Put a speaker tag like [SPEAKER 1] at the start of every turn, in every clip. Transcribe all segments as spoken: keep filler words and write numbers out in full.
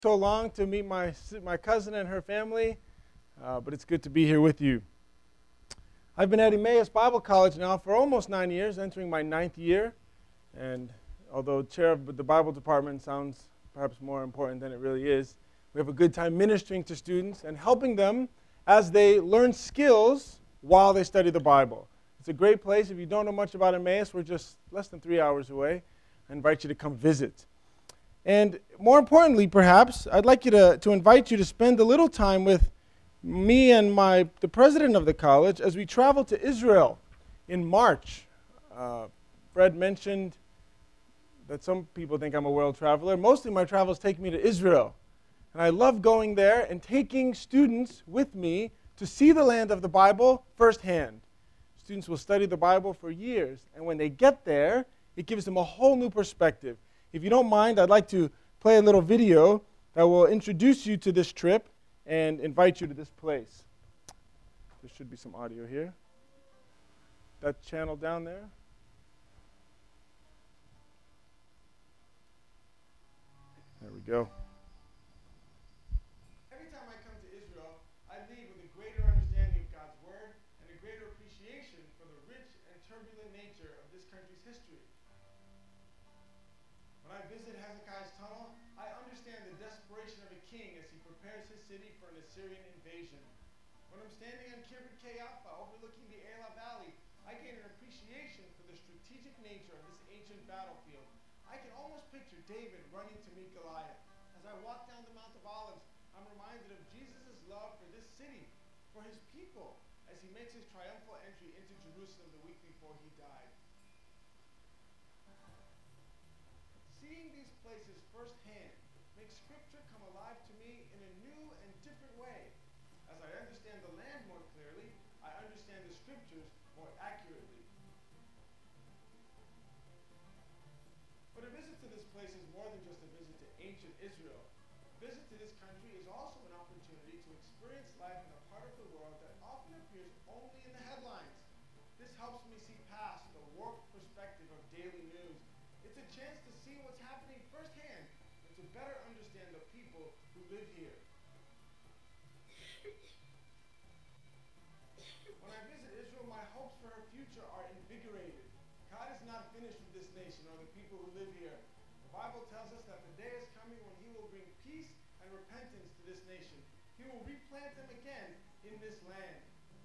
[SPEAKER 1] So long to meet my my cousin and her family, uh, but it's good to be here with you. I've been at Emmaus Bible College now for almost nine years, entering my ninth year, and although chair of the Bible department sounds perhaps more important than it really is, we have a good time ministering to students and helping them as they learn skills while they study the Bible. It's a great place. If you don't know much about Emmaus, we're just less than three hours away. I invite you to come visit. And more importantly, perhaps, I'd like you to, to invite you to spend a little time with me and my the president of the college as we travel to Israel in March. Uh, Fred mentioned that some people think I'm a world traveler. Mostly my travels take me to Israel. And I love going there and taking students with me to see the land of the Bible firsthand. Students will study the Bible for years, and when they get there, it gives them a whole new perspective. If you don't mind, I'd like to play a little video that will introduce you to this trip and invite you to this place. There should be some audio here. That channel down there. There we go. Every time I come to Israel, I leave with a greater understanding of God's Word and a greater appreciation for the rich and turbulent nature of this country's history. When I visit Hezekiah's tunnel, I understand the desperation of a king as he prepares his city for an Assyrian invasion. When I'm standing on Kiryat Keyafa overlooking the Elah Valley, I gain an appreciation for the strategic nature of this ancient battlefield. I can almost picture David running to meet Goliath. As I walk down the Mount of Olives, I'm reminded of Jesus' love for this city, for his people, as he makes his triumphal entry into Jerusalem the week before he died. Seeing these places firsthand makes Scripture come alive to me in a new and different way. As I understand the land more clearly, I understand the Scriptures more accurately. But a visit to this place is more than just a visit to ancient Israel. A visit to this country is also an opportunity to experience life in a part of the world that often appears only in the headlines. This helps me see past the warped perspective of daily news. It's a chance to see what's happening firsthand and to better understand the people who live here. When I visit Israel, my hopes for her future are invigorated. God is not finished with this nation or the people who live here. The Bible tells us that the day is coming when he will bring peace and repentance to this nation. He will replant them again in this land.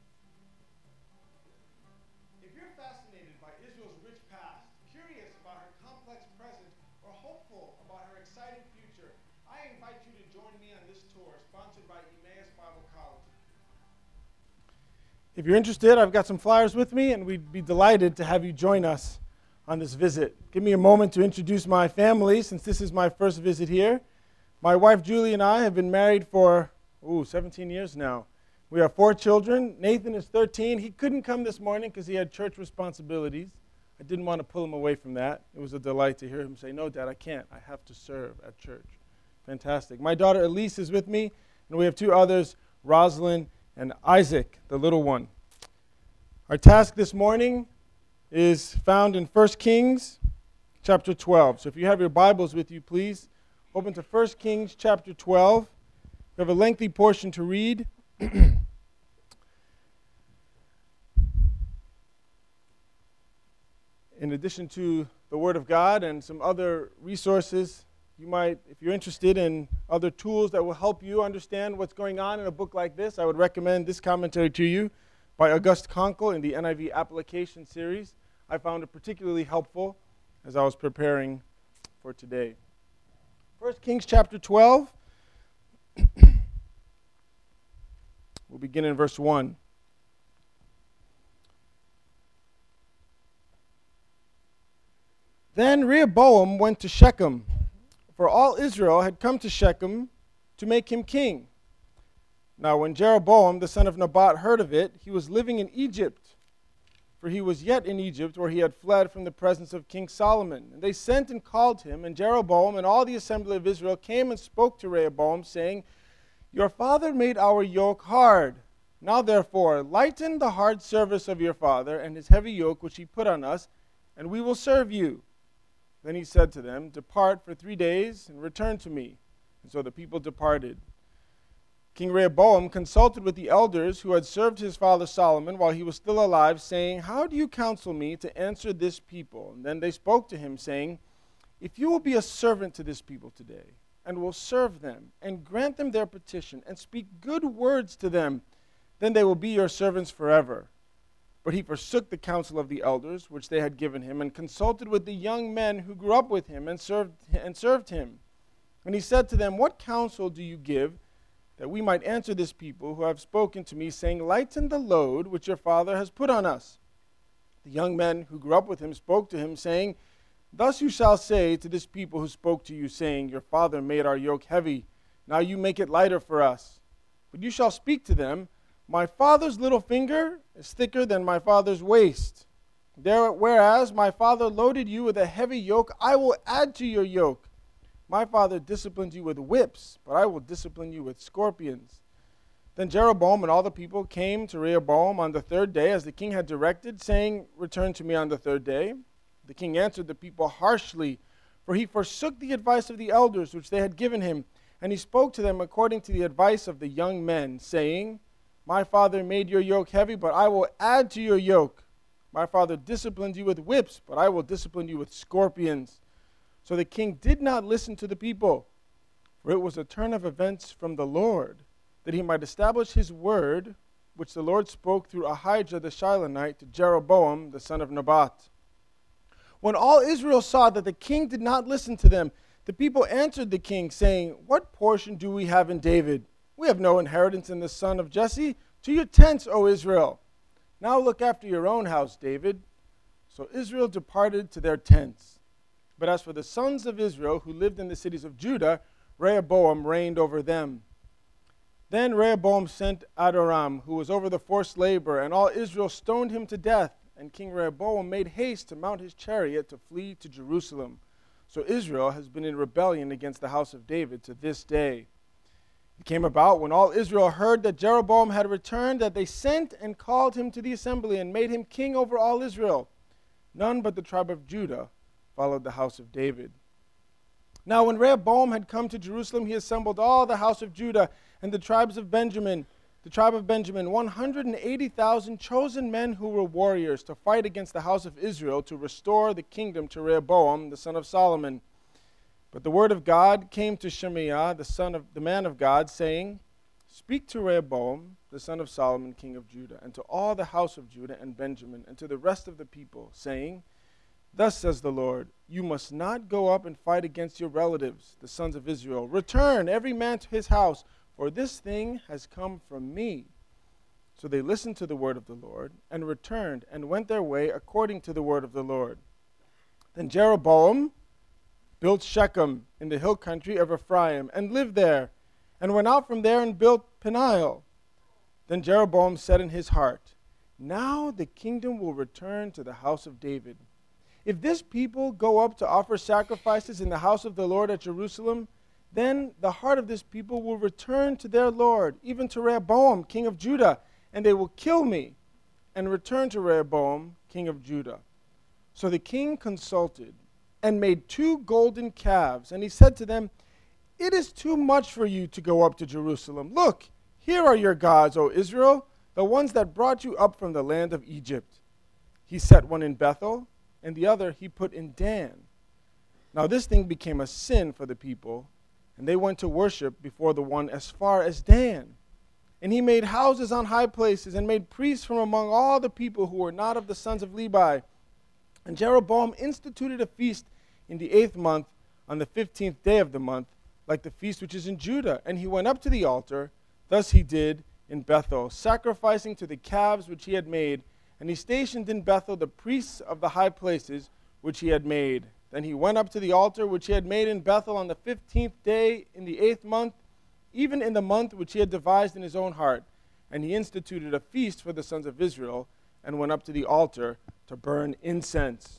[SPEAKER 1] If you're fascinated by Israel's rich past, curious about her complex present, or hopeful about her exciting future, I invite you to join me on this tour sponsored by Emmaus Bible College. If you're interested, I've got some flyers with me, and we'd be delighted to have you join us on this visit. Give me a moment to introduce my family, since this is my first visit here. My wife Julie and I have been married for ooh, seventeen years now. We have four children. Nathan is thirteen. He couldn't come this morning because he had church responsibilities. I didn't want to pull him away from that. It was a delight to hear him say, "No, Dad, I can't. I have to serve at church." Fantastic. My daughter Elise is with me, and we have two others, Rosalind and Isaac, the little one. Our task this morning is found in First Kings chapter twelve. So if you have your Bibles with you, please open to First Kings chapter twelve. We have a lengthy portion to read. In addition to the Word of God and some other resources, you might, if you're interested in other tools that will help you understand what's going on in a book like this, I would recommend this commentary to you by August Konkel in the N I V Application Series. I found it particularly helpful as I was preparing for today. First Kings chapter twelve. We'll begin in verse one. Then Rehoboam went to Shechem, for all Israel had come to Shechem to make him king. Now when Jeroboam the son of Nebat heard of it, he was living in Egypt, for he was yet in Egypt, where he had fled from the presence of King Solomon. And they sent and called him, and Jeroboam and all the assembly of Israel came and spoke to Rehoboam, saying, "Your father made our yoke hard. Now therefore lighten the hard service of your father and his heavy yoke which he put on us, and we will serve you." Then he said to them, "Depart for three days and return to me. And so the people departed. King Rehoboam consulted with the elders who had served his father Solomon while he was still alive, saying, "How do you counsel me to answer this people?" And then they spoke to him, saying, "If you will be a servant to this people today, and will serve them, and grant them their petition, and speak good words to them, then they will be your servants forever." But he forsook the counsel of the elders, which they had given him, and consulted with the young men who grew up with him and served, and served him. And he said to them, "What counsel do you give, that we might answer this people who have spoken to me, saying, 'Lighten the load which your father has put on us'?" The young men who grew up with him spoke to him, saying, "Thus you shall say to this people who spoke to you, saying, 'Your father made our yoke heavy, now you make it lighter for us.' But you shall speak to them, 'My father's little finger is thicker than my father's waist. There, whereas my father loaded you with a heavy yoke, I will add to your yoke. My father disciplined you with whips, but I will discipline you with scorpions.'" Then Jeroboam and all the people came to Rehoboam on the third day, as the king had directed, saying, "Return to me on the third day." The king answered the people harshly, for he forsook the advice of the elders which they had given him, and he spoke to them according to the advice of the young men, saying, "My father made your yoke heavy, but I will add to your yoke. My father disciplined you with whips, but I will discipline you with scorpions." So the king did not listen to the people, for it was a turn of events from the Lord, that he might establish his word, which the Lord spoke through Ahijah the Shilonite to Jeroboam the son of Nebat. When all Israel saw that the king did not listen to them, the people answered the king, saying, "What portion do we have in David? We have no inheritance in the son of Jesse. To your tents, O Israel. Now look after your own house, David." So Israel departed to their tents. But as for the sons of Israel who lived in the cities of Judah, Rehoboam reigned over them. Then Rehoboam sent Adoram, who was over the forced labor, and all Israel stoned him to death. And King Rehoboam made haste to mount his chariot to flee to Jerusalem. So Israel has been in rebellion against the house of David to this day. It came about, when all Israel heard that Jeroboam had returned, that they sent and called him to the assembly and made him king over all Israel. None but the tribe of Judah followed the house of David. Now when Rehoboam had come to Jerusalem, he assembled all the house of Judah and the tribes of Benjamin, the tribe of Benjamin, one hundred eighty thousand chosen men who were warriors, to fight against the house of Israel, to restore the kingdom to Rehoboam, the son of Solomon. But the word of God came to Shemaiah, the son of the man of God, saying, "Speak to Rehoboam, the son of Solomon, king of Judah, and to all the house of Judah and Benjamin, and to the rest of the people, saying, Thus says the Lord, you must not go up and fight against your relatives, the sons of Israel. Return, every man to his house, for this thing has come from me." So they listened to the word of the Lord, and returned, and went their way according to the word of the Lord. Then Jeroboam built Shechem in the hill country of Ephraim, and lived there, and went out from there and built Peniel. Then Jeroboam said in his heart, "Now the kingdom will return to the house of David. If this people go up to offer sacrifices in the house of the Lord at Jerusalem, then the heart of this people will return to their Lord, even to Rehoboam, king of Judah, and they will kill me and return to Rehoboam, king of Judah." So the king consulted and made two golden calves, and he said to them, "It is too much for you to go up to Jerusalem. Look, here are your gods, O Israel, the ones that brought you up from the land of Egypt." He set one in Bethel, and the other he put in Dan. Now this thing became a sin for the people, and they went to worship before the one as far as Dan. And he made houses on high places, and made priests from among all the people who were not of the sons of Levi. And Jeroboam instituted a feast in the eighth month, on the fifteenth day of the month, like the feast which is in Judah. And he went up to the altar. Thus he did in Bethel, sacrificing to the calves which he had made. And he stationed in Bethel the priests of the high places which he had made. Then he went up to the altar which he had made in Bethel on the fifteenth day in the eighth month, even in the month which he had devised in his own heart. And he instituted a feast for the sons of Israel, and went up to the altar to burn incense.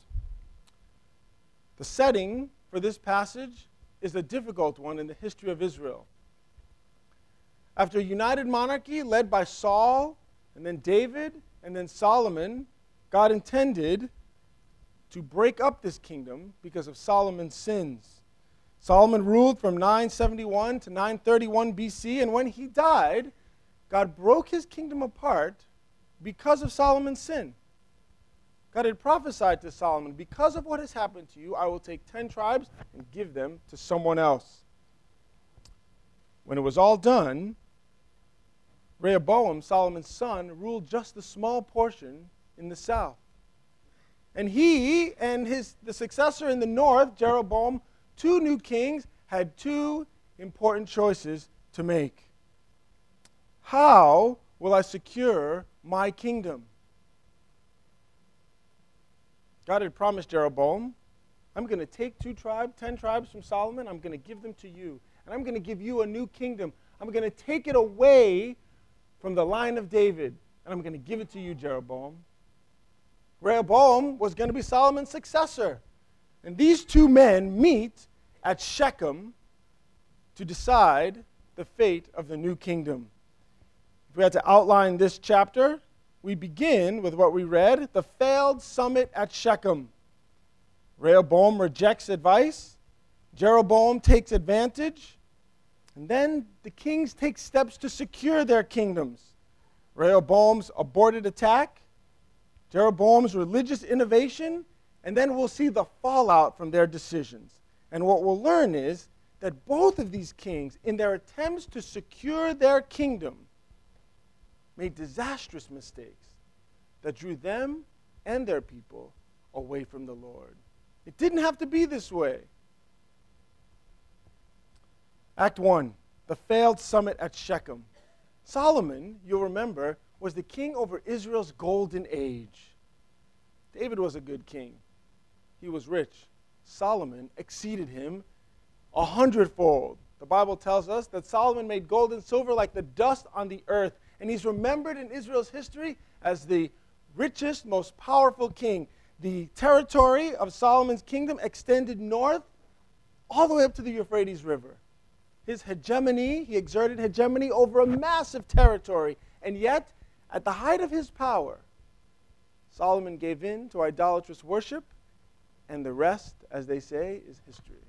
[SPEAKER 1] The setting for this passage is a difficult one in the history of Israel. After a united monarchy led by Saul, and then David, and then Solomon, God intended to break up this kingdom because of Solomon's sins. Solomon ruled from nine seventy-one to nine thirty-one B C, and when he died, God broke his kingdom apart because of Solomon's sin. God had prophesied to Solomon, because of what has happened to you, I will take ten tribes and give them to someone else. When it was all done, Rehoboam, Solomon's son, ruled just a small portion in the south. And he and his the successor in the north, Jeroboam, two new kings, had two important choices to make. How will I secure my kingdom? God had promised Jeroboam, I'm going to take two tribes, ten tribes from Solomon, I'm going to give them to you. And I'm going to give you a new kingdom. I'm going to take it away from the line of David, and I'm going to give it to you, Jeroboam. Rehoboam was going to be Solomon's successor. And these two men meet at Shechem to decide the fate of the new kingdom. If we had to outline this chapter, we begin with what we read, the failed summit at Shechem. Rehoboam rejects advice. Jeroboam takes advantage. And then the kings take steps to secure their kingdoms. Rehoboam's aborted attack, Jeroboam's religious innovation, and then we'll see the fallout from their decisions. And what we'll learn is that both of these kings, in their attempts to secure their kingdom, made disastrous mistakes that drew them and their people away from the Lord. It didn't have to be this way. Act one, the failed summit at Shechem. Solomon, you'll remember, was the king over Israel's golden age. David was a good king. He was rich. Solomon exceeded him a hundredfold. The Bible tells us that Solomon made gold and silver like the dust on the earth, and he's remembered in Israel's history as the richest, most powerful king. The territory of Solomon's kingdom extended north all the way up to the Euphrates River. His hegemony, he exerted hegemony over a massive territory. And yet, at the height of his power, Solomon gave in to idolatrous worship, and the rest, as they say, is history.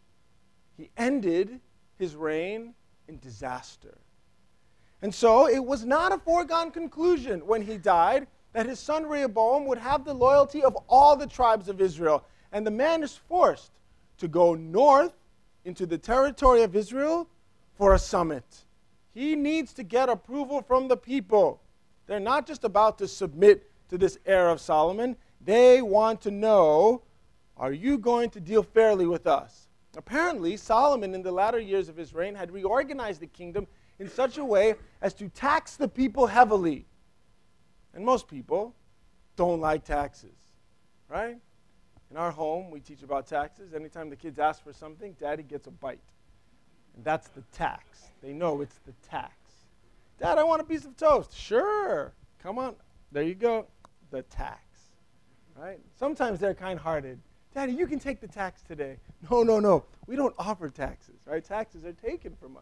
[SPEAKER 1] He ended his reign in disaster. And so, it was not a foregone conclusion when he died that his son Rehoboam would have the loyalty of all the tribes of Israel. And the man is forced to go north into the territory of Israel for a summit. He needs to get approval from the people. They're not just about to submit to this heir of Solomon. They want to know, are you going to deal fairly with us? Apparently, Solomon, in the latter years of his reign, had reorganized the kingdom in such a way as to tax the people heavily. And most people don't like taxes, right? In our home, we teach about taxes. Anytime the kids ask for something, Daddy gets a bite. And that's the tax. They know it's the tax. Dad, I want a piece of toast. Sure. Come on. There you go. The tax. Right? Sometimes they're kind-hearted. Daddy, you can take the tax today. No, no, no. We don't offer taxes. Right? Taxes are taken from us.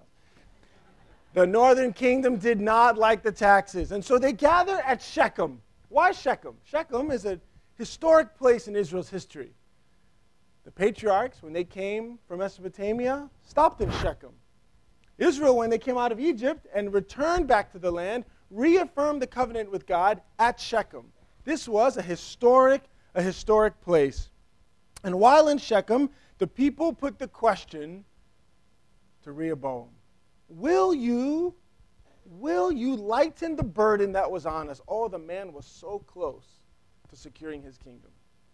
[SPEAKER 1] The northern kingdom did not like the taxes. And so they gather at Shechem. Why Shechem? Shechem is a historic place in Israel's history. The patriarchs, when they came from Mesopotamia, stopped in Shechem. Israel, when they came out of Egypt and returned back to the land, reaffirmed the covenant with God at Shechem. This was a historic, a historic place. And while in Shechem, the people put the question to Rehoboam, will you, will you lighten the burden that was on us? Oh, the man was so close to securing his kingdom.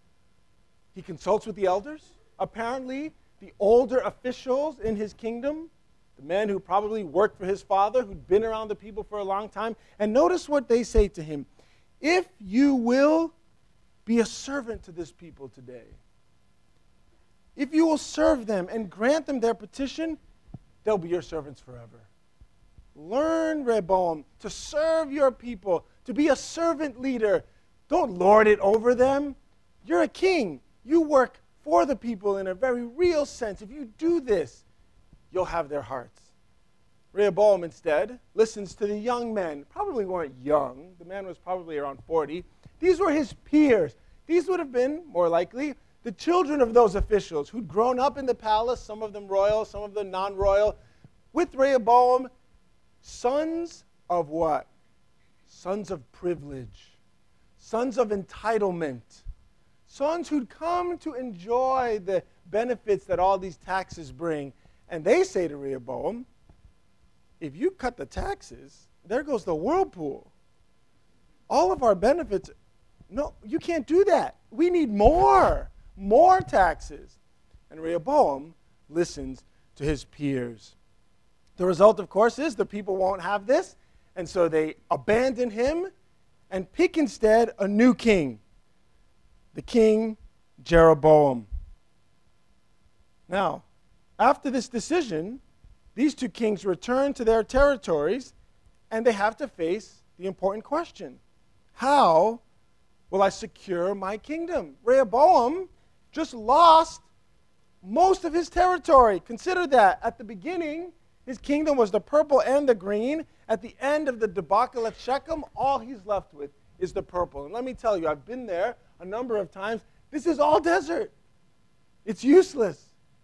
[SPEAKER 1] He consults with the elders. Apparently, the older officials in his kingdom, the men who probably worked for his father, who'd been around the people for a long time. And notice what they say to him. If you will be a servant to this people today, if you will serve them and grant them their petition, they'll be your servants forever. Learn, Rehoboam, to serve your people, to be a servant leader. Don't lord it over them. You're a king. You work for the people in a very real sense. If you do this, you'll have their hearts. Rehoboam instead listens to the young men. Probably weren't young. The man was probably around forty. These were his peers. These would have been, more likely, the children of those officials who'd grown up in the palace, some of them royal, some of them non-royal, with Rehoboam, sons of what? Sons of privilege, sons of entitlement, sons who'd come to enjoy the benefits that all these taxes bring. And they say to Rehoboam, if you cut the taxes, there goes the whirlpool. All of our benefits, no, you can't do that. We need more, more taxes. And Rehoboam listens to his peers. The result, of course, is the people won't have this, and so they abandon him and pick instead a new king, the king Jeroboam. Now, after this decision, these two kings return to their territories, and they have to face the important question: how will I secure my kingdom? Rehoboam just lost most of his territory. Consider that. At the beginning, his kingdom was the purple and the green. At the end of the debacle at Shechem, all he's left with is the purple. And let me tell you, I've been there a number of times. This is all desert. It's useless.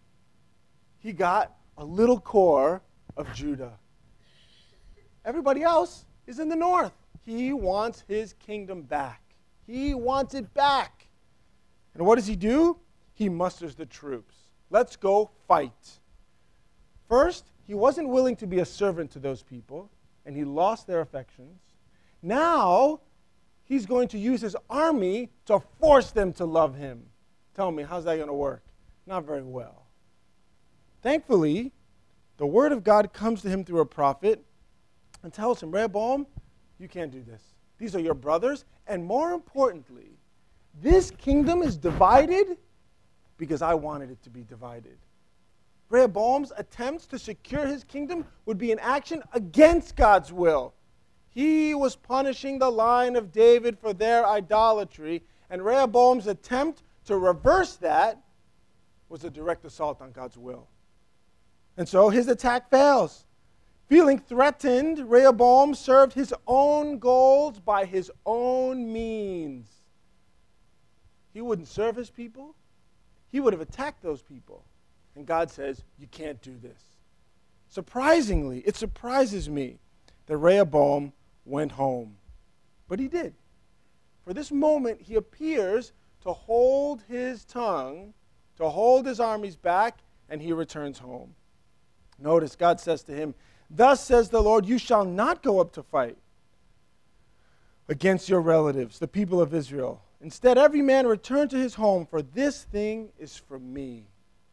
[SPEAKER 1] He got a little core of Judah. Everybody else is in the north. He wants his kingdom back. He wants it back. And what does he do? He musters the troops. Let's go fight. First, he wasn't willing to be a servant to those people, and he lost their affections. Now, he's going to use his army to force them to love him. Tell me, how's that going to work? Not very well. Thankfully, the word of God comes to him through a prophet and tells him, Rehoboam, you can't do this. These are your brothers, and more importantly, this kingdom is divided because I wanted it to be divided. Rehoboam's attempts to secure his kingdom would be an action against God's will. He was punishing the line of David for their idolatry, and Rehoboam's attempt to reverse that was a direct assault on God's will. And so his attack fails. Feeling threatened, Rehoboam served his own goals by his own means. He wouldn't serve his people. He would have attacked those people. And God says, you can't do this. Surprisingly, it surprises me that Rehoboam went home. But he did. For this moment, he appears to hold his tongue, to hold his armies back, and he returns home. Notice God says to him, thus says the Lord, you shall not go up to fight against your relatives, the people of Israel. Instead, every man return to his home, for this thing is from me.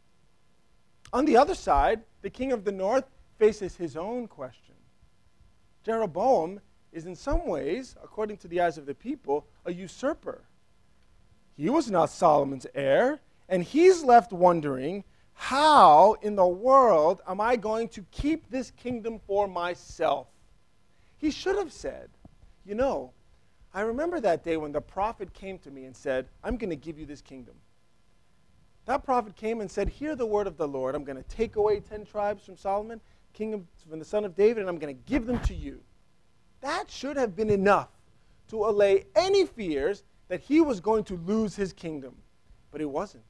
[SPEAKER 1] On the other side, the king of the north faces his own question. Jeroboam is in some ways, according to the eyes of the people, a usurper. He was not Solomon's heir, and he's left wondering, how in the world am I going to keep this kingdom for myself? He should have said, you know, I remember that day when the prophet came to me and said, I'm going to give you this kingdom. That prophet came and said, hear the word of the Lord. I'm going to take away ten tribes from Solomon, king of, from the son of David, and I'm going to give them to you. That should have been enough to allay any fears that he was going to lose his kingdom. But it wasn't.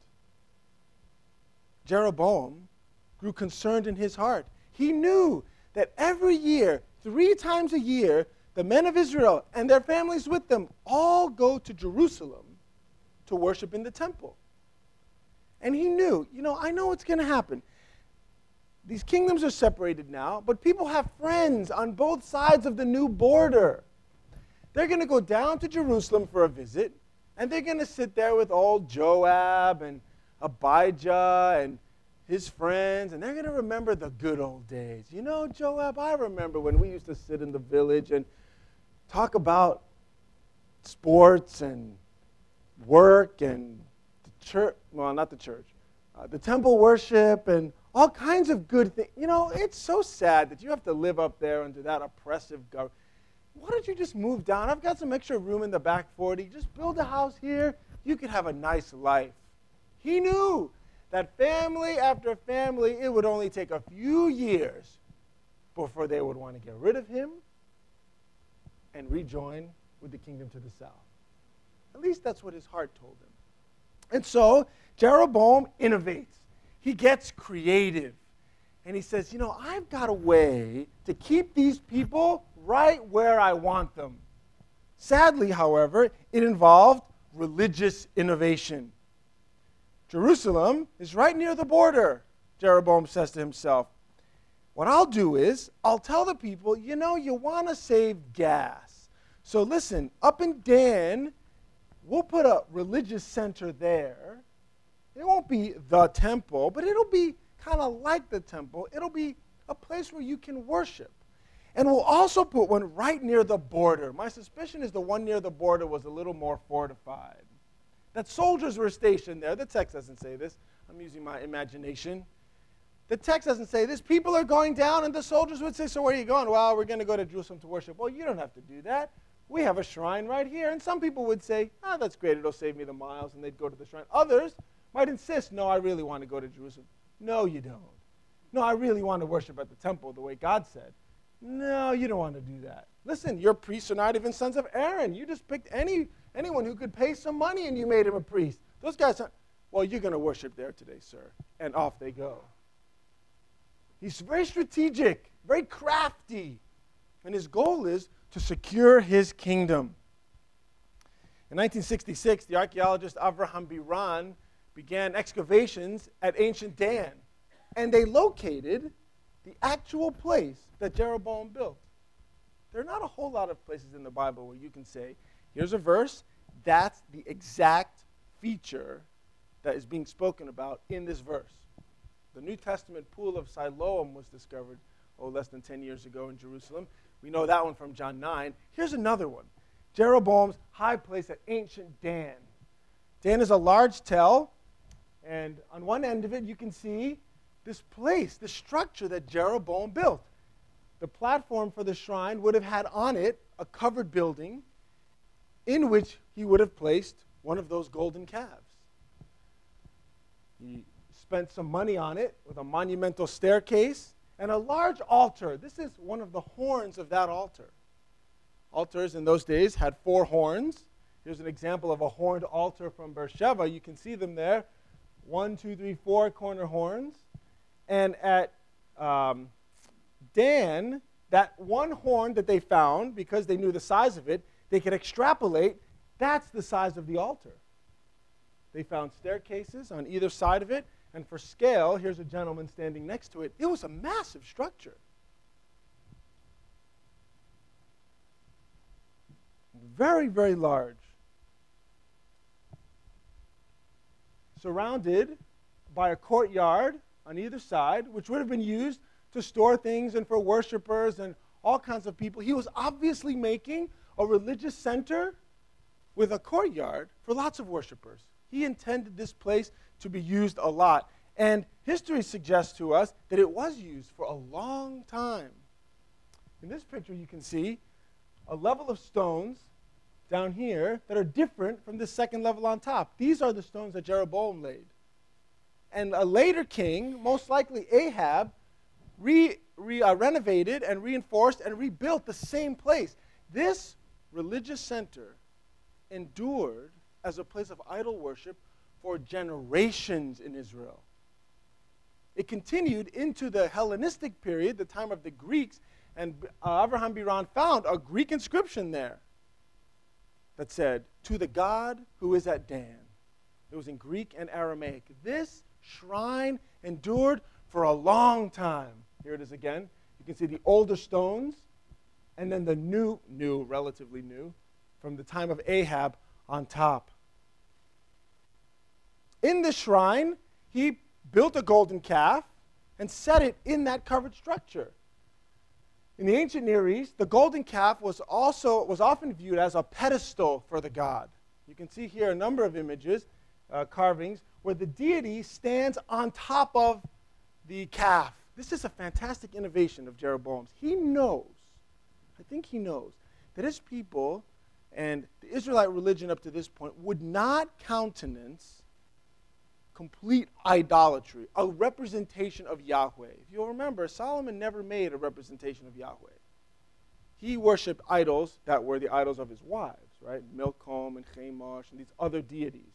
[SPEAKER 1] Jeroboam grew concerned in his heart. He knew that every year, three times a year, the men of Israel and their families with them all go to Jerusalem to worship in the temple. And he knew, you know, I know what's going to happen. These kingdoms are separated now, but people have friends on both sides of the new border. They're going to go down to Jerusalem for a visit, and they're going to sit there with old Joab and Abijah and his friends, and they're going to remember the good old days. You know, Joab, I remember when we used to sit in the village and talk about sports and work and the church, well, not the church, uh, the temple worship and all kinds of good things. You know, it's so sad that you have to live up there under that oppressive government. Why don't you just move down? I've got some extra room in the back forty. Just build a house here. You could have a nice life. He knew that family after family, it would only take a few years before they would want to get rid of him and rejoin with the kingdom to the south. At least that's what his heart told him. And so Jeroboam innovates. He gets creative. And he says, you know, I've got a way to keep these people right where I want them. Sadly, however, it involved religious innovation. Jerusalem is right near the border, Jeroboam says to himself. What I'll do is, I'll tell the people, you know, you want to save gas. So listen, up in Dan, we'll put a religious center there. It won't be the temple, but it'll be kind of like the temple. It'll be a place where you can worship. And we'll also put one right near the border. My suspicion is the one near the border was a little more fortified. That soldiers were stationed there. The text doesn't say this. I'm using my imagination. The text doesn't say this. People are going down, and the soldiers would say, so where are you going? Well, we're going to go to Jerusalem to worship. Well, you don't have to do that. We have a shrine right here. And some people would say, oh, that's great. It'll save me the miles, and they'd go to the shrine. Others might insist, no, I really want to go to Jerusalem. No, you don't. No, I really want to worship at the temple the way God said. No, you don't want to do that. Listen, your priests are not even sons of Aaron. You just picked any anyone who could pay some money, and you made him a priest. Those guys aren't. Well, you're going to worship there today, sir. And off they go. He's very strategic, very crafty. And his goal is to secure his kingdom. In nineteen sixty-six, the archaeologist Avraham Biran began excavations at ancient Dan. And they located the actual place that Jeroboam built. There are not a whole lot of places in the Bible where you can say, here's a verse, that's the exact feature that is being spoken about in this verse. The New Testament pool of Siloam was discovered, oh, less than ten years ago in Jerusalem. We know that one from John nine. Here's another one. Jeroboam's high place at ancient Dan. Dan is a large tell, and on one end of it you can see this place, the structure that Jeroboam built. The platform for the shrine would have had on it a covered building in which he would have placed one of those golden calves. He spent some money on it with a monumental staircase and a large altar. This is one of the horns of that altar. Altars in those days had four horns. Here's an example of a horned altar from Beersheba. You can see them there. One, two, three, four corner horns. And at um, Dan, that one horn that they found, because they knew the size of it, they could extrapolate, that's the size of the altar. They found staircases on either side of it, and for scale, here's a gentleman standing next to it. It was a massive structure. Very, very large. Surrounded by a courtyard on either side, which would have been used to store things and for worshipers and all kinds of people. He was obviously making a religious center with a courtyard for lots of worshipers. He intended this place to be used a lot. And history suggests to us that it was used for a long time. In this picture, you can see a level of stones down here that are different from the second level on top. These are the stones that Jeroboam laid. And a later king, most likely Ahab, re, re, uh, renovated and reinforced and rebuilt the same place. This religious center endured as a place of idol worship for generations in Israel. It continued into the Hellenistic period, the time of the Greeks, and uh, Avraham Biran found a Greek inscription there that said, to the God who is at Dan. It was in Greek and Aramaic. This shrine endured for a long time. Here it is again. You can see the older stones, and then the new, new, relatively new, from the time of Ahab on top. In the shrine, he built a golden calf and set it in that covered structure. In the ancient Near East, the golden calf was also was often viewed as a pedestal for the god. You can see here a number of images, uh, carvings, where the deity stands on top of the calf. This is a fantastic innovation of Jeroboam's. He knows, I think he knows, that his people and the Israelite religion up to this point would not countenance complete idolatry, a representation of Yahweh. If you'll remember, Solomon never made a representation of Yahweh. He worshipped idols that were the idols of his wives, right? Milcom and Chemosh and these other deities.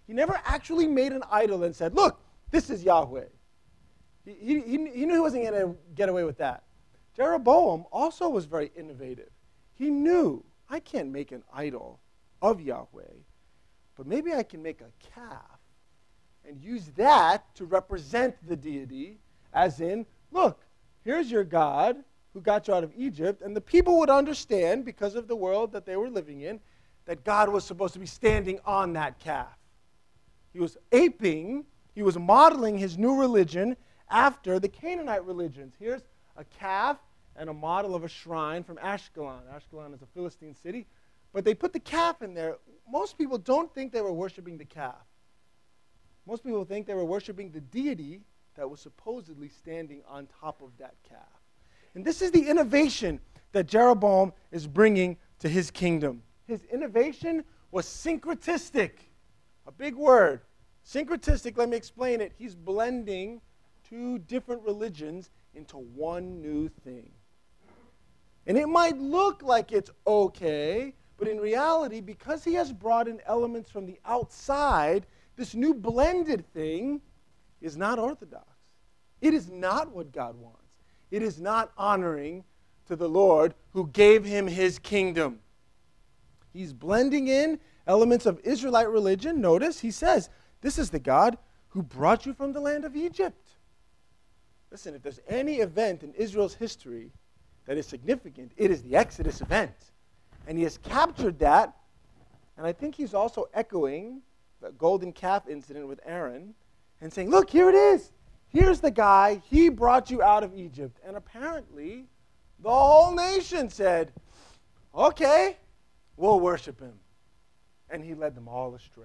[SPEAKER 1] He never actually made an idol and said, look, this is Yahweh. He, he, he knew he wasn't going to get away with that. Jeroboam also was very innovative. He knew, I can't make an idol of Yahweh, but maybe I can make a calf and use that to represent the deity, as in, look, here's your God who got you out of Egypt, and the people would understand, because of the world that they were living in, that God was supposed to be standing on that calf. He was aping, he was modeling his new religion after the Canaanite religions. Here's a calf and a model of a shrine from Ashkelon. Ashkelon is a Philistine city, but they put the calf in there. Most people don't think they were worshiping the calf. Most people think they were worshiping the deity that was supposedly standing on top of that calf. And this is the innovation that Jeroboam is bringing to his kingdom. His innovation was syncretistic, a big word. Syncretistic, let me explain it. He's blending two different religions into one new thing. And it might look like it's okay, but in reality, because he has brought in elements from the outside, this new blended thing is not orthodox. It is not what God wants. It is not honoring to the Lord who gave him his kingdom. He's blending in elements of Israelite religion. Notice, he says, this is the God who brought you from the land of Egypt. Listen, if there's any event in Israel's history that is significant, it is the Exodus event. And he has captured that, and I think he's also echoing the golden calf incident with Aaron and saying, look, here it is. Here's the guy. He brought you out of Egypt. And apparently, the whole nation said, okay, we'll worship him. And he led them all astray.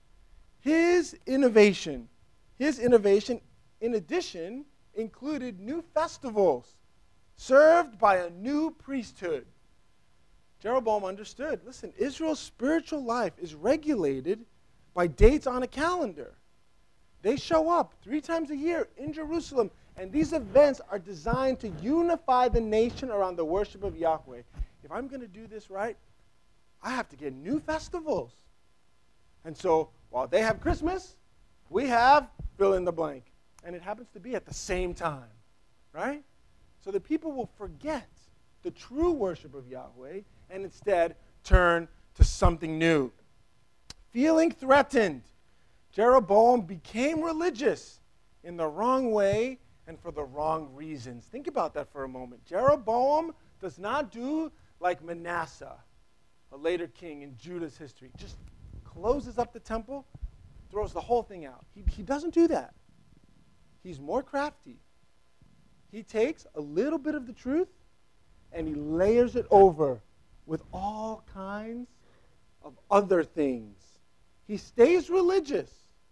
[SPEAKER 1] His innovation, his innovation, in addition, included new festivals served by a new priesthood. Jeroboam understood, listen, Israel's spiritual life is regulated by dates on a calendar. They show up three times a year in Jerusalem, and these events are designed to unify the nation around the worship of Yahweh. If I'm going to do this right, I have to get new festivals. And so, while they have Christmas, we have fill in the blank. And it happens to be at the same time, right? So the people will forget the true worship of Yahweh and instead turn to something new. Feeling threatened, Jeroboam became religious in the wrong way and for the wrong reasons. Think about that for a moment. Jeroboam does not do like Manasseh, a later king in Judah's history. Just closes up the temple, throws the whole thing out. He, he doesn't do that. He's more crafty. He takes a little bit of the truth and he layers it over with all kinds of other things. He stays religious,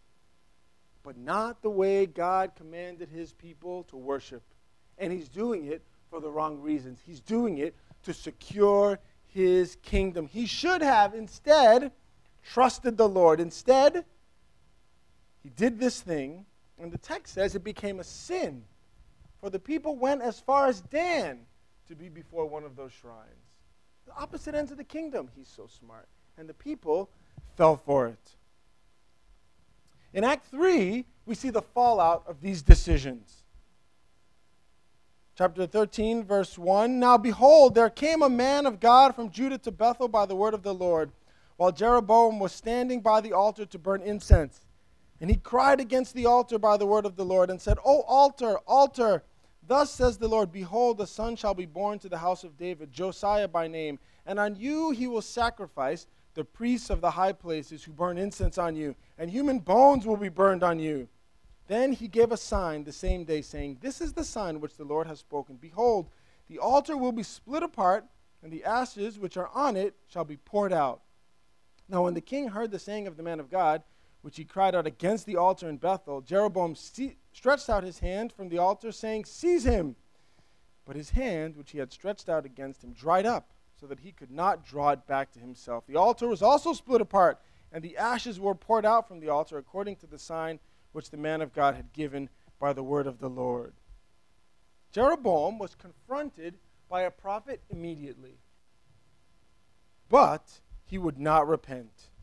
[SPEAKER 1] but not the way God commanded his people to worship. And he's doing it for the wrong reasons. He's doing it to secure his kingdom. He should have instead trusted the Lord. Instead, he did this thing, and the text says it became a sin. For the people went as far as Dan to be before one of those shrines. The opposite ends of the kingdom. He's so smart. And the people fell for it. In Act three, we see the fallout of these decisions. Chapter thirteen, verse one, Now behold, there came a man of God from Judah to Bethel by the word of the Lord, while Jeroboam was standing by the altar to burn incense. And he cried against the altar by the word of the Lord and said, O altar, altar, thus says the Lord, Behold, a son shall be born to the house of David, Josiah by name, and on you he will sacrifice the priests of the high places who burn incense on you, and human bones will be burned on you. Then he gave a sign the same day, saying, This is the sign which the Lord has spoken. Behold, the altar will be split apart, and the ashes which are on it shall be poured out. Now when the king heard the saying of the man of God, which he cried out against the altar in Bethel, Jeroboam se- stretched out his hand from the altar, saying, Seize him! But his hand, which he had stretched out against him, dried up, so that he could not draw it back to himself. The altar was also split apart, and the ashes were poured out from the altar, according to the sign which the man of God had given by the word of the Lord. Jeroboam was confronted by a prophet immediately, but he would not repent.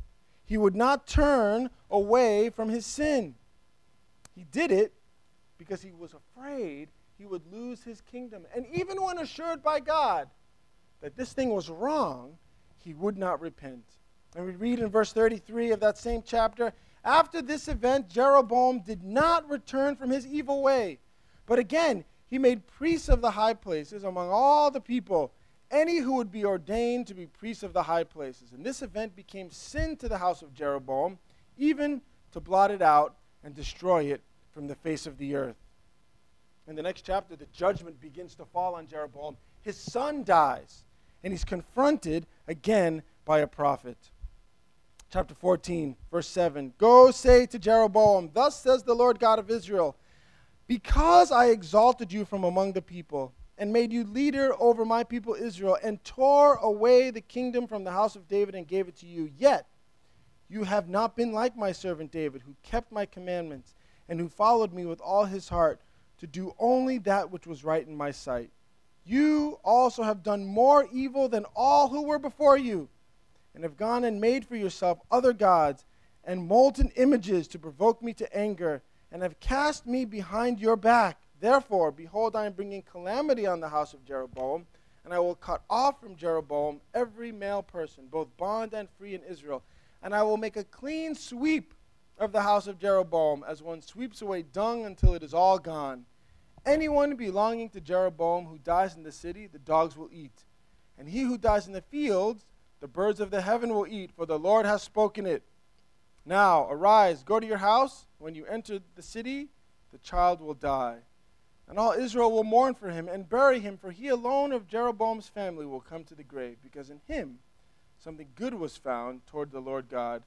[SPEAKER 1] He would not turn away from his sin. He did it because he was afraid he would lose his kingdom. And even when assured by God that this thing was wrong, he would not repent. And we read in verse thirty-three of that same chapter, after this event, Jeroboam did not return from his evil way. But again, he made priests of the high places among all the people, any who would be ordained to be priests of the high places. And this event became sin to the house of Jeroboam, even to blot it out and destroy it from the face of the earth. In the next chapter, the judgment begins to fall on Jeroboam. His son dies, and he's confronted again by a prophet. Chapter fourteen, verse seven. Go say to Jeroboam, thus says the Lord God of Israel, because I exalted you from among the people, and made you leader over my people Israel, and tore away the kingdom from the house of David and gave it to you, yet you have not been like my servant David, who kept my commandments, and who followed me with all his heart, to do only that which was right in my sight. You also have done more evil than all who were before you, and have gone and made for yourself other gods and molten images to provoke me to anger, and have cast me behind your back. Therefore, behold, I am bringing calamity on the house of Jeroboam, and I will cut off from Jeroboam every male person, both bond and free in Israel, and I will make a clean sweep of the house of Jeroboam, as one sweeps away dung until it is all gone. Anyone belonging to Jeroboam who dies in the city, the dogs will eat, and he who dies in the fields, the birds of the heaven will eat, for the Lord has spoken it. Now, arise, go to your house. When you enter the city, the child will die. And all Israel will mourn for him and bury him, for he alone of Jeroboam's family will come to the grave, because in him something good was found toward the Lord God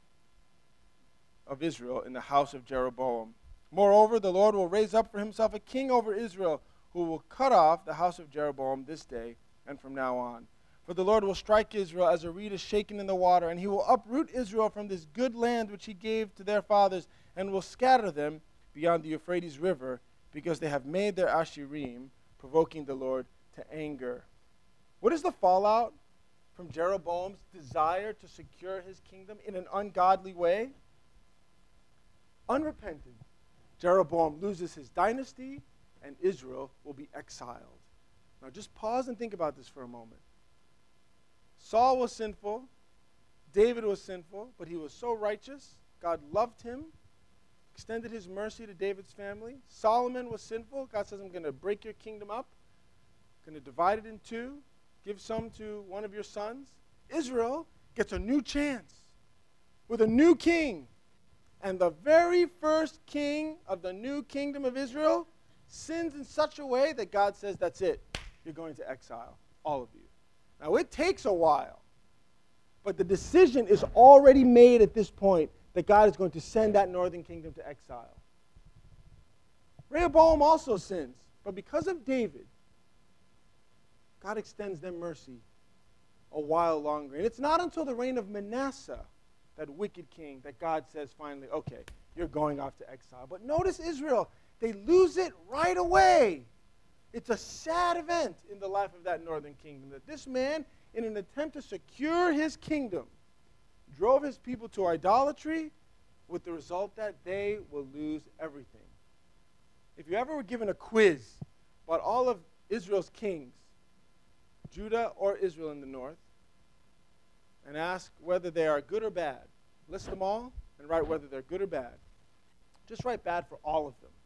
[SPEAKER 1] of Israel in the house of Jeroboam. Moreover, the Lord will raise up for himself a king over Israel, who will cut off the house of Jeroboam this day and from now on. For the Lord will strike Israel as a reed is shaken in the water, and he will uproot Israel from this good land which he gave to their fathers, and will scatter them beyond the Euphrates River, because they have made their Asherim, provoking the Lord to anger. What is the fallout from Jeroboam's desire to secure his kingdom in an ungodly way? Unrepentant, Jeroboam loses his dynasty, and Israel will be exiled. Now just pause and think about this for a moment. Saul was sinful, David was sinful, but he was so righteous, God loved him, extended his mercy to David's family. Solomon was sinful. God says, I'm going to break your kingdom up, going to divide it in two, give some to one of your sons. Israel gets a new chance with a new king. And the very first king of the new kingdom of Israel sins in such a way that God says, that's it. You're going to exile, all of you. Now, it takes a while, but the decision is already made at this point that God is going to send that northern kingdom to exile. Rehoboam also sins, but because of David, God extends them mercy a while longer. And it's not until the reign of Manasseh, that wicked king, that God says finally, okay, you're going off to exile. But notice Israel, they lose it right away. It's a sad event in the life of that northern kingdom, that this man, in an attempt to secure his kingdom, drove his people to idolatry, with the result that they will lose everything. If you ever were given a quiz about all of Israel's kings, Judah or Israel in the north, and ask whether they are good or bad, list them all and write whether they're good or bad. Just write bad for all of them.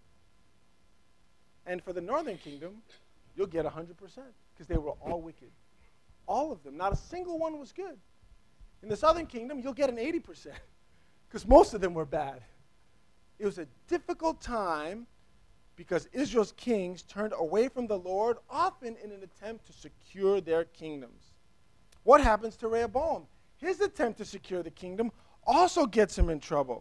[SPEAKER 1] And for the northern kingdom, you'll get one hundred percent because they were all wicked. All of them. Not a single one was good. In the southern kingdom, you'll get an eighty percent because most of them were bad. It was a difficult time because Israel's kings turned away from the Lord, often in an attempt to secure their kingdoms. What happens to Rehoboam? His attempt to secure the kingdom also gets him in trouble.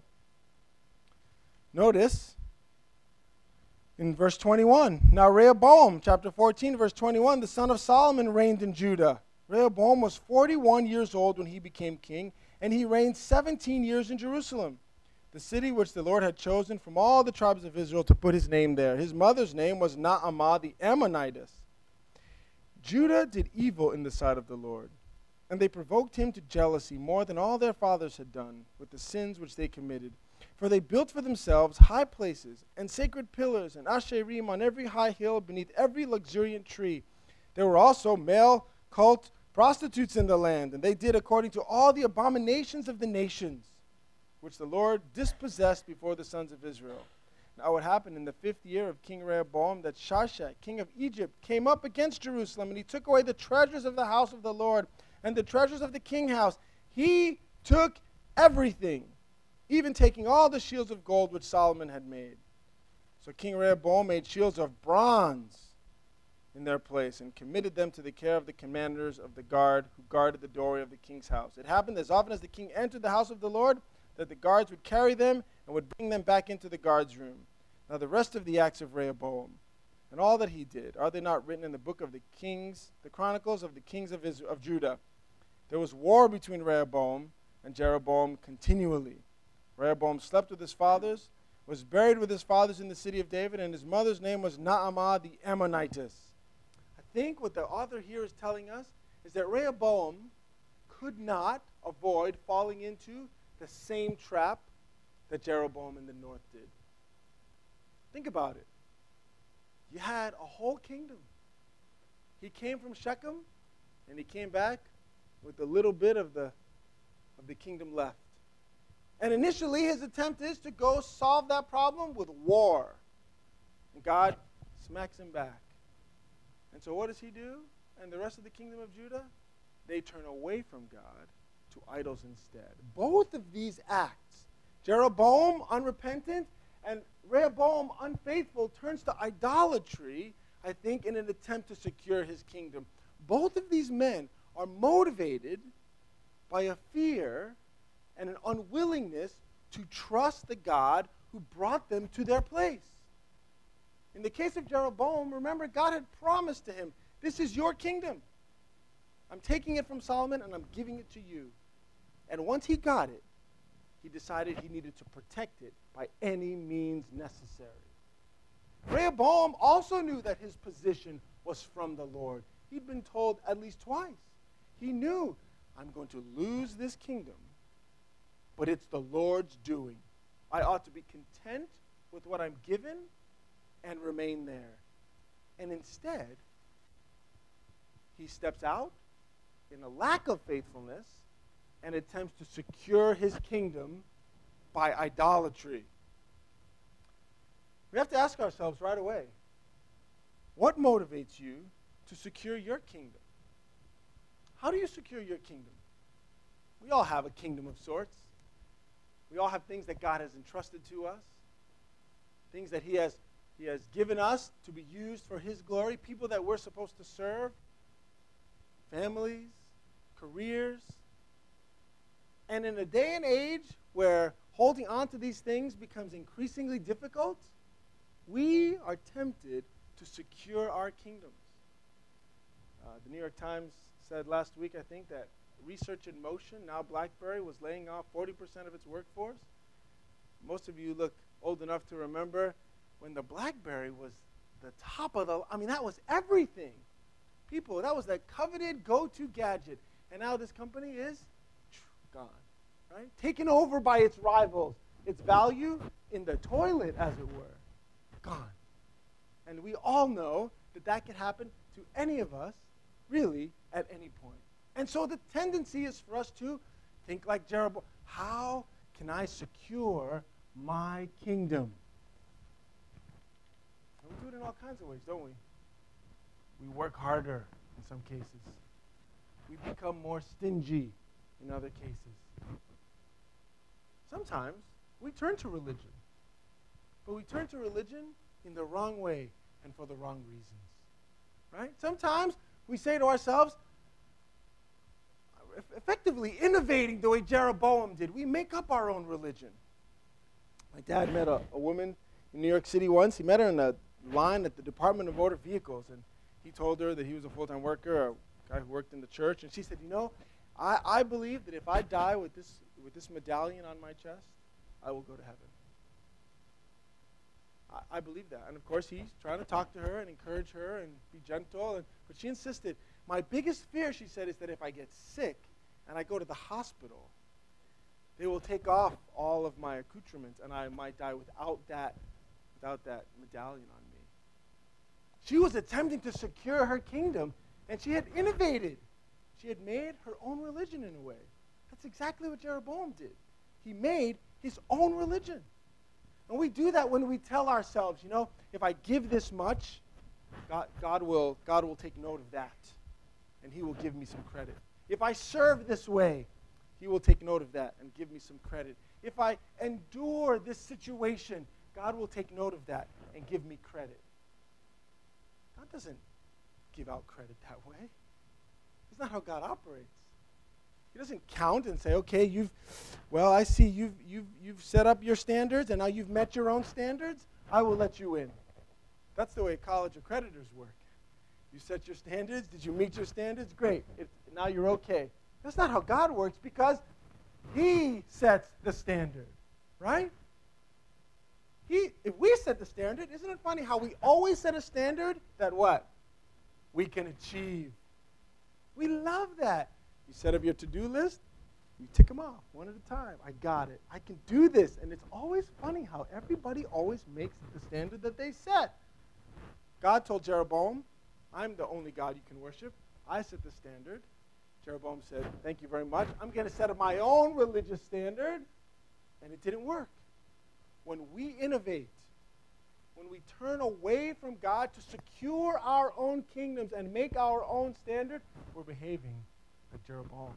[SPEAKER 1] Notice in verse twenty-one. Now Rehoboam, chapter fourteen, verse twenty-one, the son of Solomon reigned in Judah. Rehoboam was forty-one years old when he became king, and he reigned seventeen years in Jerusalem, the city which the Lord had chosen from all the tribes of Israel to put his name there. His mother's name was Naamah the Ammonitess. Judah did evil in the sight of the Lord, And they provoked him to jealousy more than all their fathers had done with the sins which they committed. For they built for themselves high places and sacred pillars and asherim on every high hill beneath every luxuriant tree. There were also male cult prostitutes in the land, and they did according to all the abominations of the nations, which the Lord dispossessed before the sons of Israel. Now it happened in the fifth year of King Rehoboam that Shishak, king of Egypt, came up against Jerusalem, and he took away the treasures of the house of the Lord and the treasures of the king house. He took everything, even taking all the shields of gold which Solomon had made. So King Rehoboam made shields of bronze in their place and committed them to the care of the commanders of the guard who guarded the doorway of the king's house. It happened as often as the king entered the house of the Lord that the guards would carry them and would bring them back into the guard's room. Now the rest of the acts of Rehoboam and all that he did, are they not written in the book of the kings, the chronicles of the kings of Israel, of Judah? There was war between Rehoboam and Jeroboam continually. Rehoboam slept with his fathers, was buried with his fathers in the city of David, and his mother's name was Naamah the Ammonitess. I think what the author here is telling us is that Rehoboam could not avoid falling into the same trap that Jeroboam in the north did. Think about it. You had a whole kingdom. He came from Shechem, and he came back with a little bit of the, of the kingdom left. And initially, his attempt is to go solve that problem with war. And God smacks him back. And so what does he do? And the rest of the kingdom of Judah? They turn away from God to idols instead. Both of these acts, Jeroboam unrepentant and Rehoboam unfaithful, turns to idolatry, I think, in an attempt to secure his kingdom. Both of these men are motivated by a fear and an unwillingness to trust the God who brought them to their place. In the case of Jeroboam, remember, God had promised to him, this is your kingdom. I'm taking it from Solomon and I'm giving it to you. And once he got it, he decided he needed to protect it by any means necessary. Rehoboam also knew that his position was from the Lord. He'd been told at least twice. He knew, I'm going to lose this kingdom, but it's the Lord's doing. I ought to be content with what I'm given and remain there. And instead, he steps out in a lack of faithfulness and attempts to secure his kingdom by idolatry. We have to ask ourselves right away, what motivates you to secure your kingdom? How do you secure your kingdom? We all have a kingdom of sorts. We all have things that God has entrusted to us, things that he has, he has given us to be used for his glory, people that we're supposed to serve, families, careers. And in a day and age where holding on to these things becomes increasingly difficult, we are tempted to secure our kingdoms. Uh, the New York Times said last week, I think, that Research in Motion, now BlackBerry, was laying off forty percent of its workforce. Most of you look old enough to remember when the BlackBerry was the top of the, I mean, that was everything. People, that was that coveted go-to gadget. And now this company is gone, right? Taken over by its rivals. Its value in the toilet, as it were, gone. And we all know that that could happen to any of us, really, at any point. And so the tendency is for us to think like Jeroboam. How can I secure my kingdom? And we do it in all kinds of ways, don't we? We work harder in some cases. We become more stingy in other cases. Sometimes we turn to religion. But we turn to religion in the wrong way and for the wrong reasons. Right? Sometimes we say to ourselves, effectively innovating the way Jeroboam did, we make up our own religion. My dad met a, a woman in New York City once. He met her in a line at the Department of Motor Vehicles, and he told her that he was a full-time worker, a guy who worked in the church, and she said, you know, I, I believe that if I die with this, with this medallion on my chest, I will go to heaven. I, I believe that. And of course, he's trying to talk to her and encourage her and be gentle. And, but she insisted. My biggest fear, she said, is that if I get sick and I go to the hospital, they will take off all of my accoutrements and I might die without that, without that medallion on me. She was attempting to secure her kingdom, and she had innovated. She had made her own religion in a way. That's exactly what Jeroboam did. He made his own religion. And we do that when we tell ourselves, you know, if I give this much, God, God will, God will take note of that, and he will give me some credit. If I serve this way, he will take note of that and give me some credit. If I endure this situation, God will take note of that and give me credit. God doesn't give out credit that way. That's not how God operates. He doesn't count and say, okay, you've, well, I see you've, you've, you've set up your standards and now you've met your own standards. I will let you in. That's the way college accreditors work. You set your standards. Did you meet your standards? Great. It, now you're okay. That's not how God works, because he sets the standard, right? He, if we set the standard, isn't it funny how we always set a standard that what? We can achieve. We love that. You set up your to-do list, you tick them off one at a time. I got it. I can do this. And it's always funny how everybody always makes the standard that they set. God told Jeroboam, I'm the only God you can worship. I set the standard. Jeroboam said, thank you very much. I'm going to set up my own religious standard. And it didn't work. When we innovate, when we turn away from God to secure our own kingdoms and make our own standard, we're behaving like Jeroboam.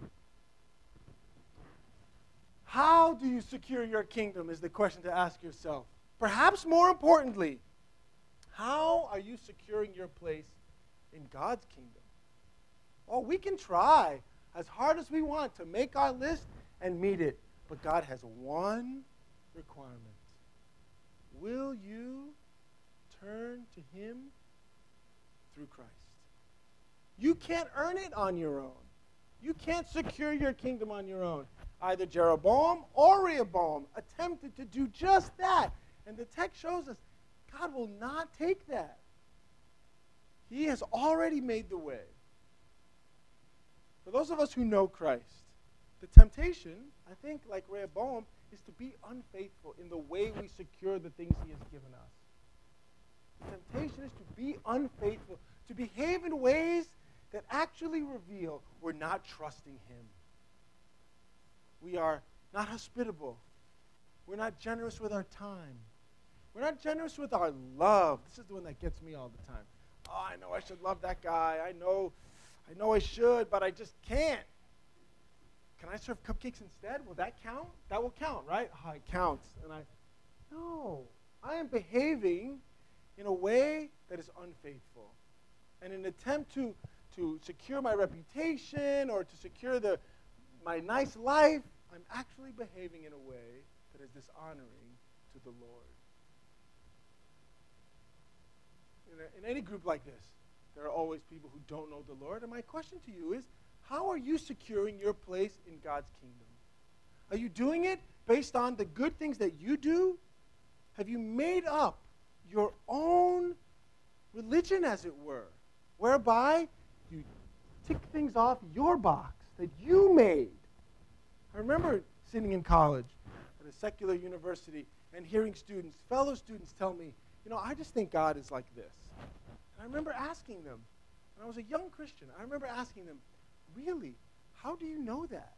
[SPEAKER 1] How do you secure your kingdom is the question to ask yourself. Perhaps more importantly, how are you securing your place in God's kingdom? Oh, we can try as hard as we want to make our list and meet it, but God has one requirement. Will you turn to him through Christ? You can't earn it on your own. You can't secure your kingdom on your own. Either Jeroboam or Rehoboam attempted to do just that. And the text shows us God will not take that. He has already made the way. For those of us who know Christ, the temptation, I think, like Rehoboam, is to be unfaithful in the way we secure the things he has given us. The temptation is to be unfaithful, to behave in ways that actually reveal we're not trusting him. We are not hospitable. We're not generous with our time. We're not generous with our love. This is the one that gets me all the time. Oh, I know I should love that guy. I know, I know I should, but I just can't. Can I serve cupcakes instead? Will that count? That will count, right? Oh, it counts. And I, no, I am behaving in a way that is unfaithful. And in an attempt to, to secure my reputation or to secure the, my nice life, I'm actually behaving in a way that is dishonoring to the Lord. In, a, in any group like this, there are always people who don't know the Lord. And my question to you is, how are you securing your place in God's kingdom? Are you doing it based on the good things that you do? Have you made up your own religion, as it were, whereby you tick things off your box that you made? I remember sitting in college at a secular university and hearing students, fellow students, tell me, you know, I just think God is like this. And I remember asking them, and I was a young Christian, I remember asking them, really, how do you know that?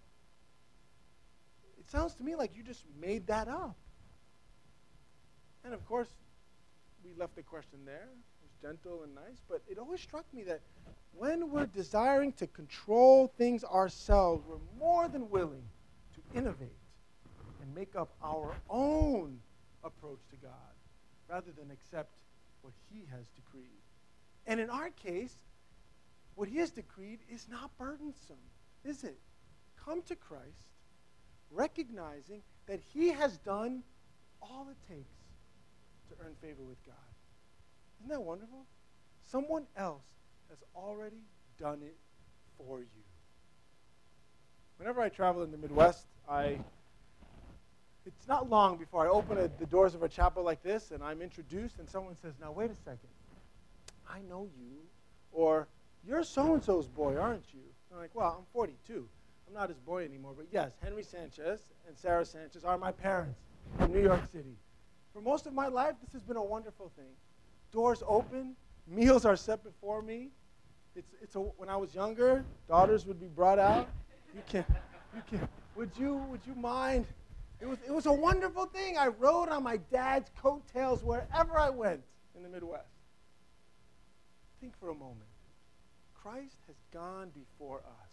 [SPEAKER 1] It sounds to me like you just made that up. And of course, we left the question there. It was gentle and nice, but it always struck me that when we're desiring to control things ourselves, we're more than willing to innovate and make up our own approach to God rather than accept what he has decreed. And in our case, what he has decreed is not burdensome, is it? Come to Christ, recognizing that he has done all it takes to earn favor with God. Isn't that wonderful? Someone else has already done it for you. Whenever I travel in the Midwest, I it's not long before I open a, the doors of a chapel like this and I'm introduced and someone says, now wait a second, I know you, or you're so-and-so's boy, aren't you? I'm like, well, I'm forty-two. I'm not his boy anymore, but yes, Henry Sanchez and Sarah Sanchez are my parents from New York City. For most of my life, this has been a wonderful thing. Doors open, meals are set before me. It's, it's a, when I was younger, daughters would be brought out. You can, you can, would you, would you mind? It was, it was a wonderful thing. I rode on my dad's coattails wherever I went in the Midwest. Think for a moment. Christ has gone before us.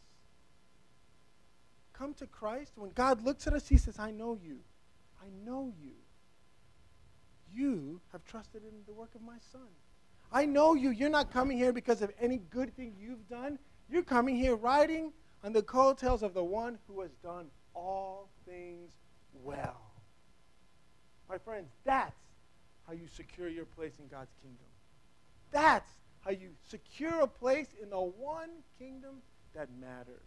[SPEAKER 1] Come to Christ. When God looks at us, he says, I know you. I know you. You have trusted in the work of my Son. I know you. You're not coming here because of any good thing you've done. You're coming here riding on the coattails of the one who has done all things well. My friends, that's how you secure your place in God's kingdom. That's how you secure a place in the one kingdom that matters.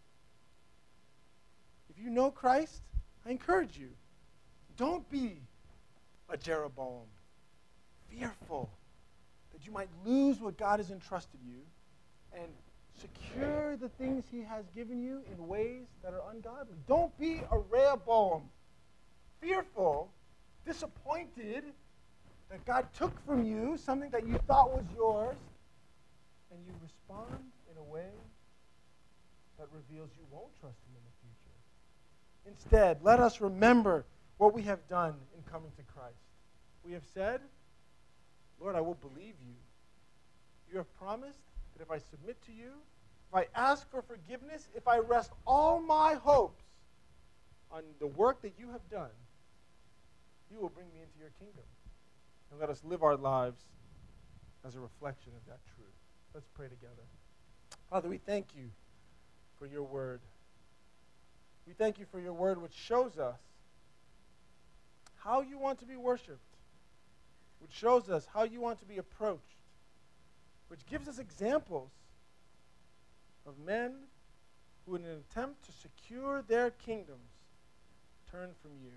[SPEAKER 1] If you know Christ, I encourage you, don't be a Jeroboam, fearful that you might lose what God has entrusted you and secure the things he has given you in ways that are ungodly. Don't be a Rehoboam, fearful, disappointed that God took from you something that you thought was yours, and you respond in a way that reveals you won't trust him in the future. Instead, let us remember what we have done in coming to Christ. We have said, Lord, I will believe you. You have promised that if I submit to you, if I ask for forgiveness, if I rest all my hopes on the work that you have done, you will bring me into your kingdom. And let us live our lives as a reflection of that truth. Let's pray together. Father, we thank you for your word. We thank you for your word which shows us how you want to be worshiped, which shows us how you want to be approached, which gives us examples of men who, in an attempt to secure their kingdoms, turn from you.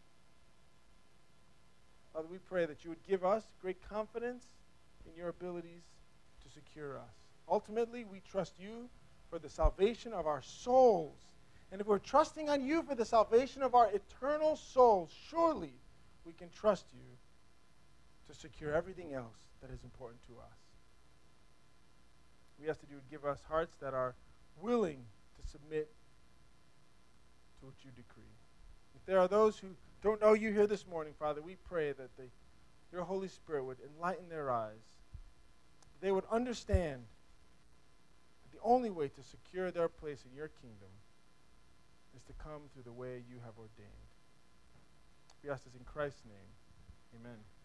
[SPEAKER 1] Father, we pray that you would give us great confidence in your abilities to secure us. Ultimately, we trust you for the salvation of our souls. And if we're trusting on you for the salvation of our eternal souls, surely we can trust you to secure everything else that is important to us. We ask that you would give us hearts that are willing to submit to what you decree. If there are those who don't know you here this morning, Father, we pray that the, your Holy Spirit would enlighten their eyes. They would understand that the only way to secure their place in your kingdom is to come through the way you have ordained. We ask this in Christ's name. Amen.